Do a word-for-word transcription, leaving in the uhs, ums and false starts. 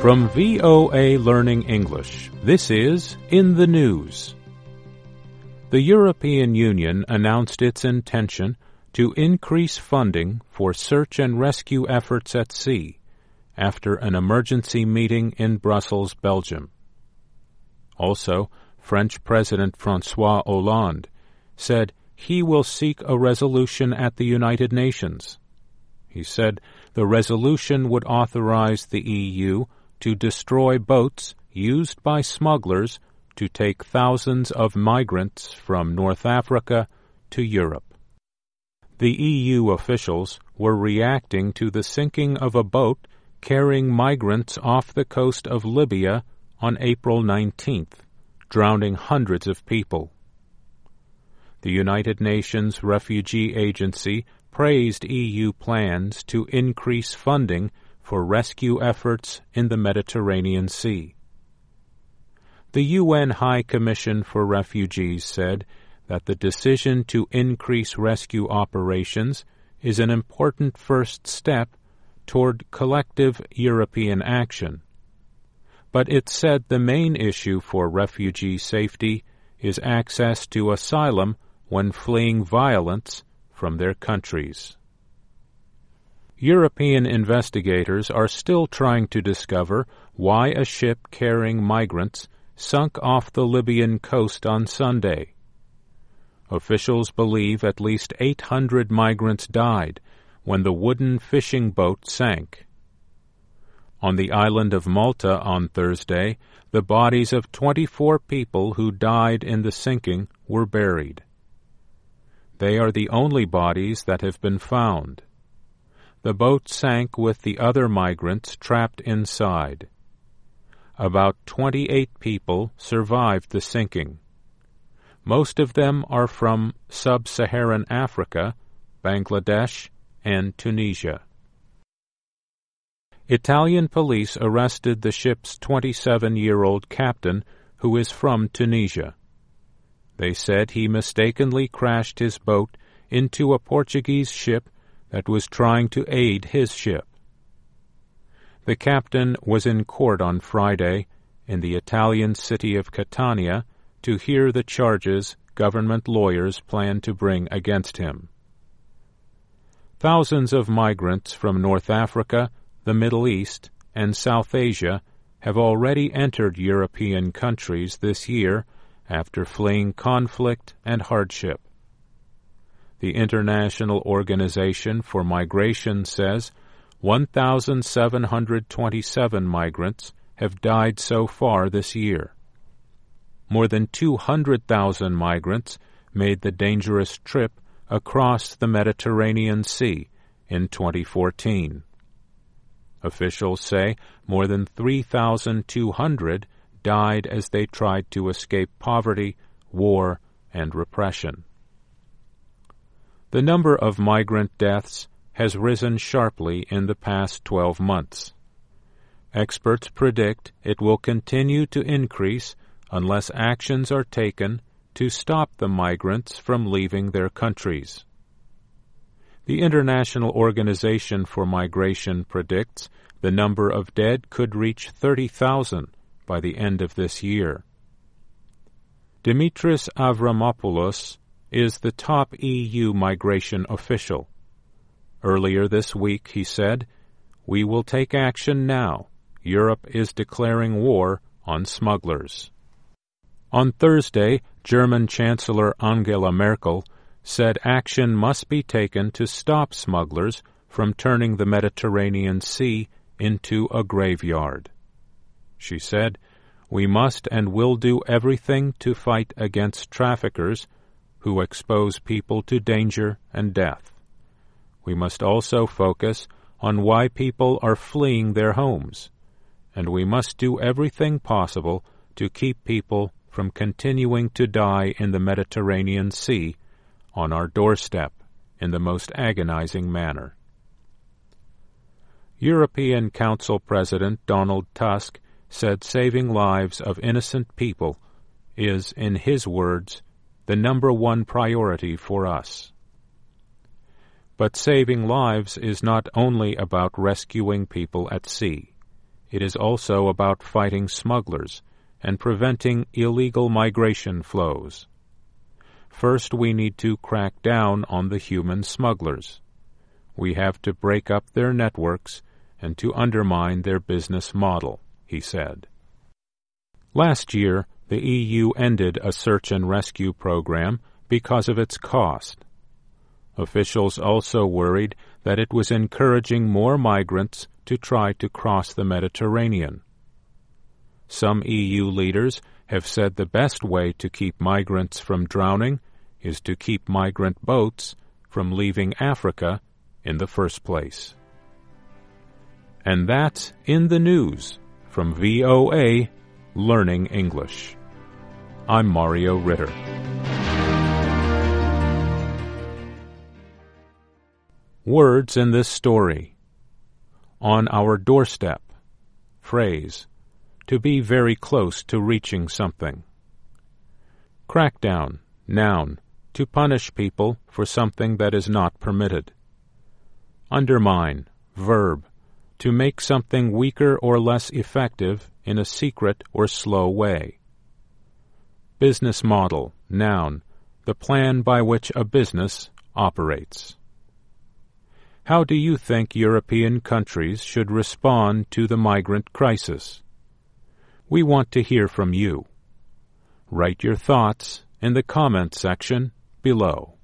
From V O A Learning English, this is In the News. The European Union announced its intention to increase funding for search and rescue efforts at sea after an emergency meeting in Brussels, Belgium. Also, French President François Hollande said he will seek a resolution at the United Nations. He said the resolution would authorize the E U to destroy boats used by smugglers to take thousands of migrants from North Africa to Europe. The E U officials were reacting to the sinking of a boat carrying migrants off the coast of Libya on April nineteenth, drowning hundreds of people. The United Nations Refugee Agency praised E U plans to increase funding for rescue efforts in the Mediterranean Sea. The U N High Commission for Refugees said that the decision to increase rescue operations is an important first step toward collective European action. But it said the main issue for refugee safety is access to asylum when fleeing violence from their countries. European investigators are still trying to discover why a ship carrying migrants sunk off the Libyan coast on Sunday. Officials believe at least eight hundred migrants died when the wooden fishing boat sank. On the island of Malta on Thursday, the bodies of twenty-four people who died in the sinking were buried. They are the only bodies that have been found. The boat sank with the other migrants trapped inside. About twenty-eight people survived the sinking. Most of them are from sub-Saharan Africa, Bangladesh, and Tunisia. Italian police arrested the ship's twenty-seven-year-old captain, who is from Tunisia. They said he mistakenly crashed his boat into a Portuguese ship that was trying to aid his ship. The captain was in court on Friday in the Italian city of Catania to hear the charges government lawyers plan to bring against him. Thousands of migrants from North Africa, the Middle East, and South Asia have already entered European countries this year after fleeing conflict and hardship. The International Organization for Migration says one thousand seven hundred twenty-seven migrants have died so far this year. More than two hundred thousand migrants made the dangerous trip across the Mediterranean Sea in twenty fourteen. Officials say more than three thousand two hundred died as they tried to escape poverty, war, and repression. The number of migrant deaths has risen sharply in the past twelve months. Experts predict it will continue to increase unless actions are taken to stop the migrants from leaving their countries. The International Organization for Migration predicts the number of dead could reach thirty thousand by the end of this year. Dimitris Avramopoulos is the top E U migration official. Earlier this week he said, "We will take action now. Europe is declaring war on smugglers." On Thursday, German Chancellor Angela Merkel said action must be taken to stop smugglers from turning the Mediterranean Sea into a graveyard. She said, "We must and will do everything to fight against traffickers who expose people to danger and death. We must also focus on why people are fleeing their homes, and we must do everything possible to keep people from continuing to die in the Mediterranean Sea on our doorstep in the most agonizing manner." European Council President Donald Tusk said saving lives of innocent people is, in his words, the number one priority for us. But saving lives is not only about rescuing people at sea. it is also about fighting smugglers and preventing illegal migration flows. First, we need to crack down on the human smugglers. We have to break up their networks and to undermine their business model, he said. Last year, the E U ended a search and rescue program because of its cost. Officials also worried that it was encouraging more migrants to try to cross the Mediterranean. Some E U leaders have said the best way to keep migrants from drowning is to keep migrant boats from leaving Africa in the first place. And that's In the News from V O A Learning English. I'm Mario Ritter. Words in this story. On our doorstep. Phrase. To be very close to reaching something. Crackdown. Noun. To punish people for something that is not permitted. Undermine. Verb. To make something weaker or less effective in a secret or slow way. Business model. Noun. The plan by which a business operates. How do you think European countries should respond to the migrant crisis? We want to hear from you. Write your thoughts in the comment section below.